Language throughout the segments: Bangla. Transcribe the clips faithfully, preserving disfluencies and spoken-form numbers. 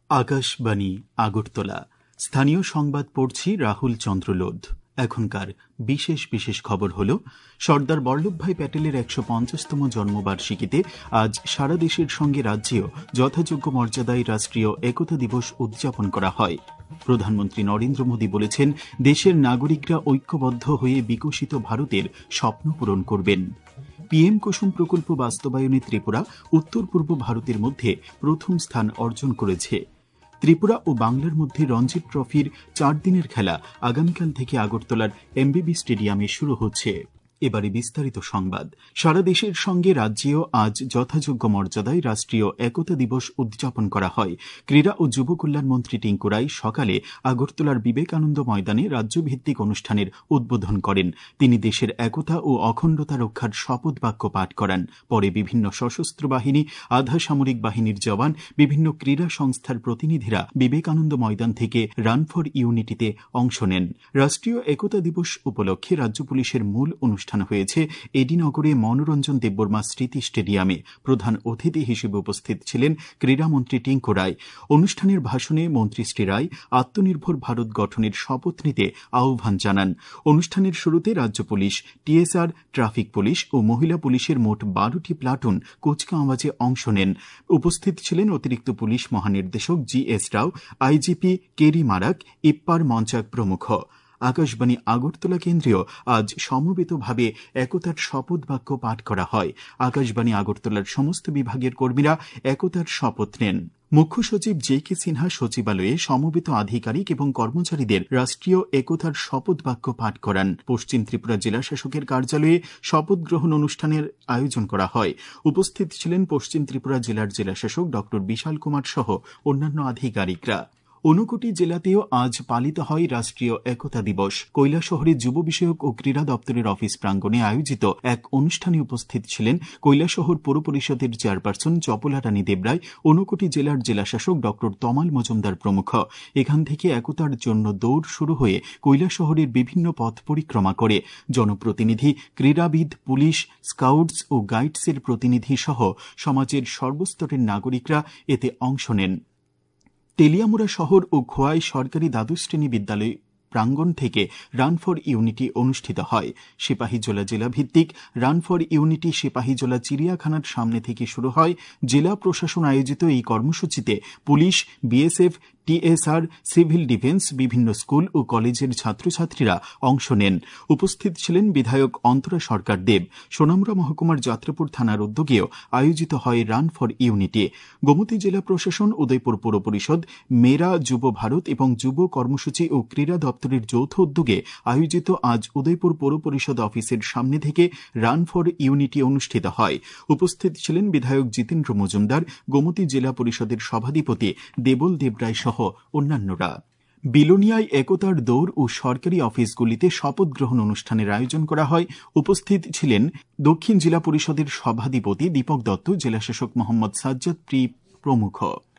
আকাশবাণী আগরতলা। স্থানীয় সংবাদ পড়ছি রাহুল চন্দ্রলোধ। এখনকার বিশেষ বিশেষ খবর হল, সর্দার বল্লভভাই প্যাটেলের একশো পঞ্চাশতম জন্মবার্ষিকীতে আজ সারা দেশের সঙ্গে রাজ্যেও যথাযোগ্য মর্যাদায় রাষ্ট্রীয় একতা দিবস উদযাপন করা হয়। প্রধানমন্ত্রী নরেন্দ্র মোদী বলেছেন, দেশের নাগরিকরা ঐক্যবদ্ধ হয়ে বিকশিত ভারতের স্বপ্ন পূরণ করবেন। পিএম কুসুম প্রকল্প বাস্তবায়নে ত্রিপুরা উত্তর পূর্ব ভারতের মধ্যে প্রথম স্থান অর্জন করেছে। ত্রিপুরা ও বাংলার মধ্যে রঞ্জি ট্রফির চার দিনের খেলা আগামীকাল থেকে আগরতলার এমবিবি স্টেডিয়ামে শুরু হচ্ছে। এবারে বিস্তারিত সংবাদ। সারা দেশের সঙ্গে রাজ্যেও আজ যথাযোগ্য মর্যাদায় রাষ্ট্রীয় একতা দিবস উদযাপন করা হয়। ক্রীড়া ও যুব কল্যাণ মন্ত্রী টিঙ্কু রায় সকালে আগরতলার বিবেকানন্দ ময়দানে রাজ্যভিত্তিক অনুষ্ঠানের উদ্বোধন করেন। তিনি দেশের একতা ও অখণ্ডতা রক্ষার শপথ বাক্য পাঠ করান। পরে বিভিন্ন সশস্ত্র বাহিনী, আধা সামরিক বাহিনীর জওয়ান, বিভিন্ন ক্রীড়া সংস্থার প্রতিনিধিরা বিবেকানন্দ ময়দান থেকে রান ফর ইউনিটিতে অংশ নেন। রাষ্ট্রীয় একতা দিবস উপলক্ষে রাজ্য পুলিশের মূল অনুষ্ঠান হয়েছে এডিনগরে মনোরঞ্জন দেববর্মা স্মৃতি স্টেডিয়ামে। প্রধান অতিথি হিসেবে উপস্থিত ছিলেন ক্রীড়ামন্ত্রী টিঙ্কু রায়। অনুষ্ঠানের ভাষণে মন্ত্রী শ্রী রায় আত্মনির্ভর ভারত গঠনের শপথ নিতে আহ্বান জানান। অনুষ্ঠানের শুরুতে রাজ্য পুলিশ, টিএসআর, ট্রাফিক পুলিশ ও মহিলা পুলিশের মোট বারোটি প্লাটুন কুচকাওয়াজে অংশ নেন। উপস্থিত ছিলেন অতিরিক্ত পুলিশ মহানির্দেশক G S Rao, IGP Kerry Marak, Ippar Manchak প্রমুখ। আকাশবাণী আগরতলা কেন্দ্রেও আজ সমবেতভাবে একতার শপথ বাক্য পাঠ করা হয়। আকাশবাণী আগরতলার সমস্ত বিভাগের কর্মীরা একতার শপথ নেন। মুখ্য সচিব জে কে সিনহা সচিবালয়ে সমবেত আধিকারিক এবং কর্মচারীদের রাষ্ট্রীয় একতার শপথ বাক্য পাঠ করান। পশ্চিম ত্রিপুরা জেলা শাসকের কার্যালয়ে শপথ গ্রহণ অনুষ্ঠানের আয়োজন করা হয়। উপস্থিত ছিলেন পশ্চিম ত্রিপুরা জেলার জেলাশাসক ড বিশাল কুমার সহ অন্যান্য আধিকারিকরা। ঊনকোটি জেলাতেও আজ পালিত হয় রাষ্ট্রীয় একতা দিবস। কৈলাসহরে যুব বিষয়ক ও ক্রীড়া দপ্তরের অফিস প্রাঙ্গণে আয়োজিত এক অনুষ্ঠানে উপস্থিত ছিলেন কৈলাসহর পৌর পরিষদের চেয়ারপারসন চপলা রানী দেবরায়, ঊনকোটি জেলার জেলাশাসক ড তমাল মজুমদার প্রমুখ। এখান থেকে একতার জন্য দৌড় শুরু হয়ে কৈলাসহরের বিভিন্ন পথ পরিক্রমা করে জনপ্রতিনিধি, ক্রীড়াবিদ, পুলিশ, স্কাউটস ও গাইডসের প্রতিনিধি সহ সমাজের সর্বস্তরের নাগরিকরা এতে অংশ নেন। তেলিয়ামুড়া শহর ও খোয়াই সরকারি দ্বাদশ শ্রেণী বিদ্যালয় প্রাঙ্গণ থেকে রান ফর ইউনিটি অনুষ্ঠিত হয়। সিপাহীজলা জেলা ভিত্তিক রান ফর ইউনিটি সিপাহীজলা চিড়িয়াখানার সামনে থেকে শুরু হয়। জেলা প্রশাসন আয়োজিত এই কর্মসূচিতে police, BSF, TSR, civil defence, বিভিন্ন স্কুল ও কলেজের ছাত্রছাত্রীরা অংশ নেন। উপস্থিত ছিলেন বিধায়ক অন্তরা সরকার দেব। সোনামুড়া মহকুমার যাত্রাপুর থানার উদ্যোগেও আয়োজিত হয় রান ফর ইউনিটি। গোমতী জেলা প্রশাসন, উদয়পুর পৌর পরিষদ, মেরা যুব ভারত এবং যুব কর্মসূচি ও ক্রীড়া দপ্তরের যৌথ উদ্যোগে আয়োজিত আজ উদয়পুর পৌর পরিষদ অফিসের সামনে থেকে রান ফর ইউনিটি অনুষ্ঠিত হয়। উপস্থিত ছিলেন বিধায়ক জিতেন্দ্র মজুমদার, গোমতী জেলা পরিষদের সভাধিপতি দেবল দেবরায় সহ অন্যান্যরা। বিলোনিয়ায় একতার দৌড় ও সরকারি অফিসগুলিতে শপথ গ্রহণ অনুষ্ঠানের আয়োজন করা হয়। উপস্থিত ছিলেন দক্ষিণ জেলা পরিষদের সভাধিপতি দীপক দত্ত, জেলাশাসক মোহাম্মদ সাজ্জাদ প্রি প্রমুখ।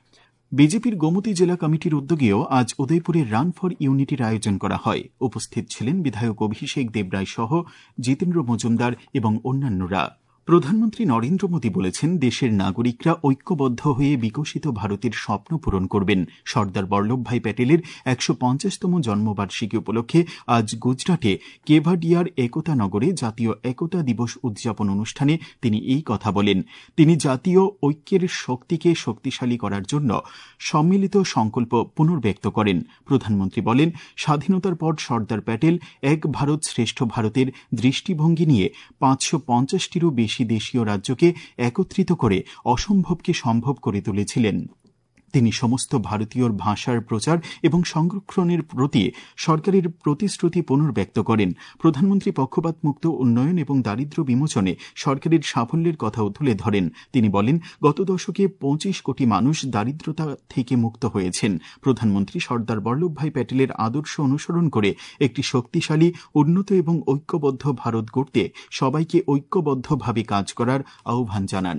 বিজেপির গোমতী জেলা কমিটির উদ্যোগেও আজ উদয়পুরে রান ফর ইউনিটির আয়োজন করা হয়। উপস্থিত ছিলেন বিধায়ক অভিষেক দেবরায় সহ জিতেন্দ্র মজুমদার এবং অন্যান্যরা। প্রধানমন্ত্রী নরেন্দ্র মোদী বলেছেন, দেশের নাগরিকরা ঐক্যবদ্ধ হয়ে বিকশিত ভারতের স্বপ্ন পূরণ করবেন। সর্দার বল্লভভাই প্যাটেলের একশো পঞ্চাশতম জন্মবার্ষিকী উপলক্ষে আজ গুজরাটে কেভাডিয়ার একতা নগরে জাতীয় একতা দিবস উদযাপন অনুষ্ঠানে তিনি এই কথা বলেন। তিনি জাতীয় ঐক্যের শক্তিকে শক্তিশালী করার জন্য সম্মিলিত সংকল্প পুনর্ব্যক্ত করেন। প্রধানমন্ত্রী বলেন, স্বাধীনতার পর সর্দার প্যাটেল এক ভারত শ্রেষ্ঠ ভারতের দৃষ্টিভঙ্গি নিয়ে পাঁচশো পঞ্চাশটিরও বেশি দেশীয় রাজ্যকে একত্রিত করে অসম্ভবকে সম্ভব করে তুলেছিলেন। তিনি সমস্ত ভারতীয়র ভাষার প্রচার এবং সংরক্ষণের প্রতি সরকারের প্রতিশ্রুতি পুনর্ব্যক্ত করেন। প্রধানমন্ত্রী পক্ষপাত মুক্ত উন্নয়ন এবং দারিদ্র্য বিমোচনে সরকারের সাফল্যের কথাও তুলে ধরেন। তিনি বলেন, গত দশকে পঁচিশ কোটি মানুষ দারিদ্রতা থেকে মুক্ত হয়েছেন। প্রধানমন্ত্রী সর্দার বল্লভভাই প্যাটেলের আদর্শ অনুসরণ করে একটি শক্তিশালী, উন্নত এবং ঐক্যবদ্ধ ভারত গড়তে সবাইকে ঐক্যবদ্ধভাবে কাজ করার আহ্বান জানান।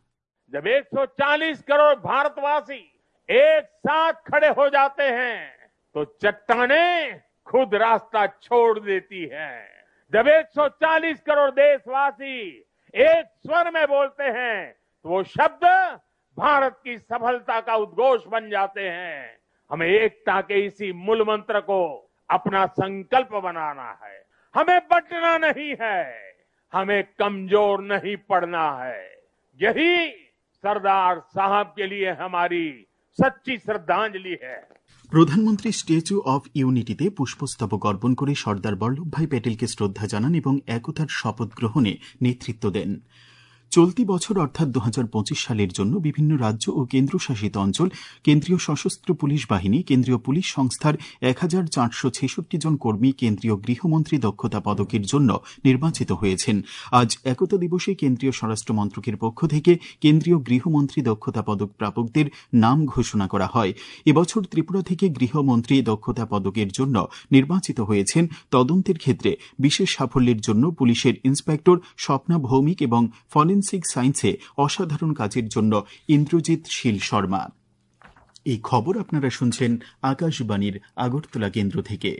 जब एक सौ चालीस करोड़ भारतवासी एक साथ खड़े हो जाते हैं तो चट्टानें खुद रास्ता छोड़ देती हैं। जब एक सौ चालीस करोड़ देशवासी एक स्वर में बोलते हैं तो वो शब्द भारत की सफलता का उद्घोष बन जाते हैं। हमें एकता के इसी मूल मंत्र को अपना संकल्प बनाना है। हमें बंटना नहीं है, हमें कमजोर नहीं पड़ना है। यही सरदार साहब के लिए हमारी सच्ची श्रद्धांजलि है। প্রধানমন্ত্রী স্ট্যাচু অফ ইউনিটিতে পুষ্পস্তবক অর্পণ করে সর্দার বল্লভভাই প্যাটেলকে শ্রদ্ধা জানান এবং একতার শপথ গ্রহণে নেতৃত্ব দেন। চলতি বছর অর্থাৎ দু হাজার পঁচিশ সালের জন্য বিভিন্ন রাজ্য ও কেন্দ্রশাসিত অঞ্চল, কেন্দ্রীয় সশস্ত্র পুলিশ বাহিনী, কেন্দ্রীয় পুলিশ সংস্থার এক হাজার চারশো ছেষট্টি জন কর্মী কেন্দ্রীয় গৃহমন্ত্রী দক্ষতা পদকের জন্য নির্বাচিত হয়েছেন। আজ একতা দিবসে কেন্দ্রীয় স্বরাষ্ট্র মন্ত্রকের পক্ষ থেকে কেন্দ্রীয় গৃহমন্ত্রী দক্ষতা পদক প্রাপকদের নাম ঘোষণা করা হয়। এবছর ত্রিপুরা থেকে গৃহমন্ত্রী দক্ষতা পদকের জন্য নির্বাচিত হয়েছেন তদন্তের ক্ষেত্রে বিশেষ সাফল্যের জন্য পুলিশের ইন্সপেক্টর স্বপ্না ভৌমিক এবং ফরেন সায়েন্সে অসাধারণ কাজের জন্য ইন্দ্রজিৎ শীল শর্মা। এই খবর আপনারা শুনছেন আকাশবাণীর আগরতলা কেন্দ্র থেকে।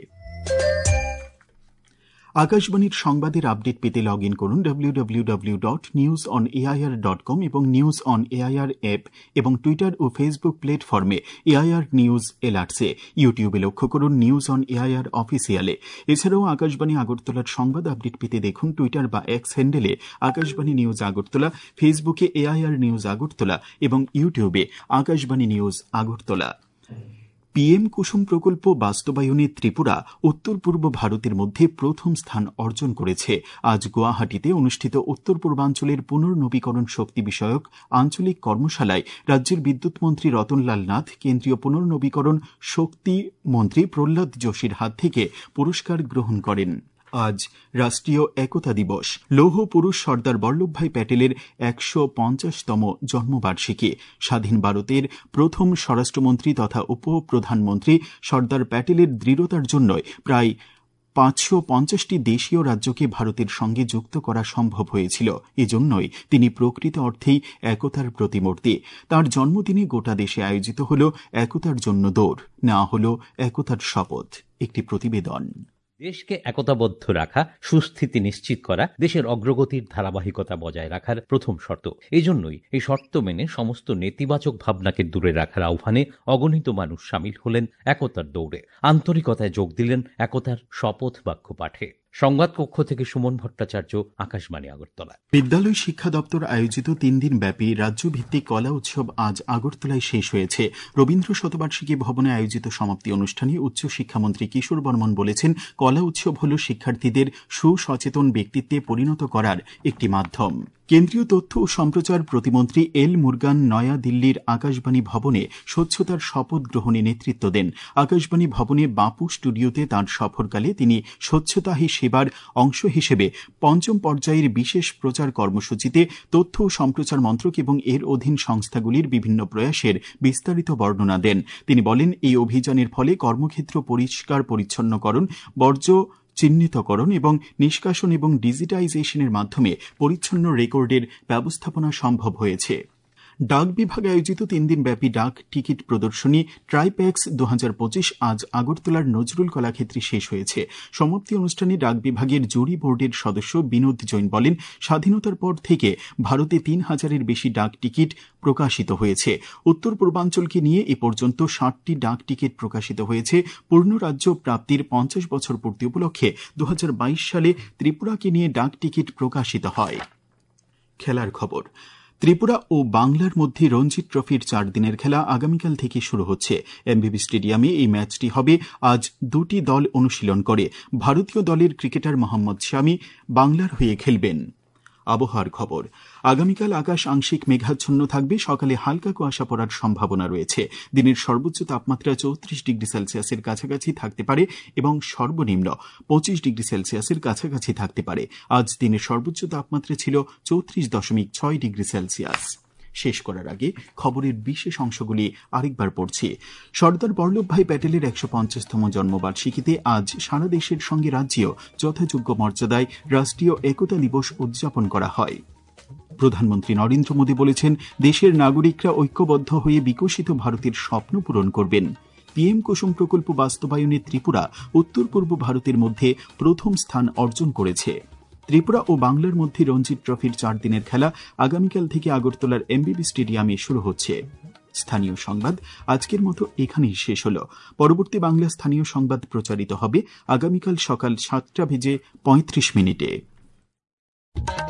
আকাশবাণীর সংবাদের আপডেট পেতে লগ ইন করুন W W W dot news on AIR dot com এবং নিউজ অন এআইআর অ্যাপ এবং টুইটার ও ফেসবুক প্ল্যাটফর্মে এআইআর নিউজ এলার্টসে। ইউটিউবে লক্ষ্য করুন নিউজ অন এআইআর অফিসিয়ালে। এছাড়াও আকাশবাণী আগরতলার সংবাদ আপডেট পেতে দেখুন টুইটার বা এক্স হ্যান্ডেলে আকাশবাণী নিউজ আগরতলা, ফেসবুকে এআইআর নিউজ আগরতলা এবং ইউটিউবে আকাশবাণী নিউজ আগরতলা। পিএম কুসুম প্রকল্প বাস্তবায়নে ত্রিপুরা উত্তর পূর্ব ভারতের মধ্যে প্রথম স্থান অর্জন করেছে। আজ গুয়াহাটিতে অনুষ্ঠিত উত্তর পূর্বাঞ্চলের পুনর্নবীকরণ শক্তি বিষয়ক আঞ্চলিক কর্মশালায় রাজ্যের বিদ্যুৎ মন্ত্রী রতনলাল নাথ কেন্দ্রীয় পুনর্নবীকরণ শক্তি মন্ত্রী প্রহ্লাদ যোশীর হাত থেকে পুরস্কার গ্রহণ করেন। আজ রাষ্ট্রীয় একতা দিবস। লৌহ পুরুষ সর্দার বল্লভভাই প্যাটেলের একশো পঞ্চাশতম জন্মবার্ষিকী। স্বাধীন ভারতের প্রথম স্বরাষ্ট্রমন্ত্রী তথা উপপ্রধানমন্ত্রী সর্দার প্যাটেলের দৃঢ়তার জন্য প্রায় পাঁচশো পঞ্চাশটি দেশীয় রাজ্যকে ভারতের সঙ্গে যুক্ত করা সম্ভব হয়েছিল। এজন্যই তিনি প্রকৃত অর্থেই একতার প্রতিমূর্তি। তাঁর জন্মদিনে গোটা দেশে আয়োজিত হল একতার জন্য দৌড়, নেওয়া হল একতার শপথ। একটি প্রতিবেদন। দেশকে একতাবদ্ধ রাখা, সুস্থিতি নিশ্চিত করা দেশের অগ্রগতির ধারাবাহিকতা বজায় রাখার প্রথম শর্ত। এই জন্যই এই শর্ত মেনে সমস্ত নেতিবাচক ভাবনাকে দূরে রাখার আহ্বানে অগণিত মানুষ সামিল হলেন একতার দৌড়ে। আন্তরিকতায় যোগ দিলেন একতার শপথ বাক্য পাঠে। সংবাদ কক্ষ থেকে সুমন ভট্টাচার্য, আকাশবাণী আগরতলা। বিদ্যালয় শিক্ষা দপ্তর আয়োজিত তিন দিন ব্যাপী রাজ্যভিত্তিক কলা উৎসব আজ আগরতলায় শেষ হয়েছে। রবীন্দ্র শতবার্ষিকী ভবনে আয়োজিত সমাপ্তি অনুষ্ঠানে উচ্চশিক্ষামন্ত্রী কিশোর বর্মন বলেছেন, কলা উৎসব হল শিক্ষার্থীদের সুসচেতন ব্যক্তিত্বে পরিণত করার একটি মাধ্যম। কেন্দ্রীয় তথ্য ও সম্প্রচার প্রতিমন্ত্রী এল মুরগান নয়া দিল্লির আকাশবাণী ভবনে স্বচ্ছতার শপথ গ্রহণে নেতৃত্ব দেন। আকাশবাণী ভবনে বাপু স্টুডিওতে তাঁর সফরকালে তিনি স্বচ্ছতা হি সেবার অংশ হিসেবে পঞ্চম পর্যায়ের বিশেষ প্রচার কর্মসূচিতে তথ্য ও সম্প্রচার মন্ত্রক এবং এর অধীন সংস্থাগুলির বিভিন্ন প্রয়াসের বিস্তারিত বর্ণনা দেন। তিনি বলেন, এই অভিযানের ফলে কর্মক্ষেত্র পরিষ্কার পরিচ্ছন্নকরণ, বর্জ্য চিহ্নিতকরণ এবং নিষ্কাশন এবং ডিজিটাইজেশনের মাধ্যমে পরিচ্ছন্ন রেকর্ডের ব্যবস্থাপনা সম্ভব হয়েছে। ডাক বিভাগে আয়োজিত তিন দিন ব্যাপী ডাক টিকিট প্রদর্শনী ট্রাইপ্যাক্স দু হাজার পঁচিশ আজ আগরতলার নজরুল কলাক্ষেত্রে শেষ হয়েছে। সমাপ্তি অনুষ্ঠানে ডাক বিভাগের জুরি বোর্ডের সদস্য বিনোদ জৈন বলেন, স্বাধীনতার পর থেকে ভারতে তিন হাজারের বেশি ডাক টিকিট প্রকাশিত হয়েছে। উত্তর পূর্বাঞ্চলকে নিয়ে এ পর্যন্ত ষাটটি ডাক টিকিট প্রকাশিত হয়েছে। পূর্ণ রাজ্য প্রাপ্তির পঞ্চাশ বছর পূর্তি উপলক্ষে দু হাজার বাইশ সালে ত্রিপুরাকে নিয়ে ডাক টিকিট প্রকাশিত হয়। খেলার খবর। ত্রিপুরা ও বাংলার মধ্যে রঞ্জি ট্রফির চার দিনের খেলা আগামীকাল থেকে শুরু হচ্ছে। এমবিবি স্টেডিয়ামে এই ম্যাচটি হবে। আজ দুটি দল অনুশীলন করে। ভারতীয় দলের ক্রিকেটার মোহাম্মদ শামি বাংলার হয়ে খেলবেন। আবহাওয়ার খবর। আগামীকাল আকাশ আংশিক মেঘাচ্ছন্ন থাকবে। সকালে হালকা কুয়াশা পড়ার সম্ভাবনা রয়েছে। দিনের সর্বোচ্চ তাপমাত্রা চৌত্রিশ ডিগ্রি সেলসিয়াসের কাছাকাছি থাকতে পারে এবং সর্বনিম্ন পঁচিশ ডিগ্রি সেলসিয়াসের কাছাকাছি থাকতে পারে। আজ দিনের সর্বোচ্চ তাপমাত্রা ছিল চৌত্রিশ দশমিক ছয় ডিগ্রি সেলসিয়াস। শেষ করার আগে খবরের বিশেষ অংশগুলি আরেকবার পড়ছি। সর্দার বল্লভভাই প্যাটেলের একশো পঞ্চাশতম জন্মবার্ষিকীতে আজ সারা দেশের সঙ্গে রাজ্যেও যথাযোগ্য মর্যাদায় রাষ্ট্রীয় একতা দিবস উদযাপন করা হয়। প্রধানমন্ত্রী নরেন্দ্র মোদী বলেছেন, দেশের নাগরিকরা ঐক্যবদ্ধ হয়ে বিকশিত ভারতের স্বপ্ন পূরণ করবেন। পিএম কুসুম প্রকল্প বাস্তবায়নে ত্রিপুরা উত্তর পূর্ব ভারতের মধ্যে প্রথম স্থান অর্জন করেছে। ত্রিপুরা ও বাংলার মধ্যে রঞ্জি ট্রফির চার দিনের খেলা আগামীকাল থেকে আগরতলার এমবিবি স্টেডিয়ামে শুরু হচ্ছে। স্থানীয় সংবাদ আজকের মতো এখানেই শেষ হল। পরবর্তী বাংলা স্থানীয় সংবাদ প্রচারিত হবে আগামীকাল সকাল সাতটা বেজে পঁয়ত্রিশ মিনিটে।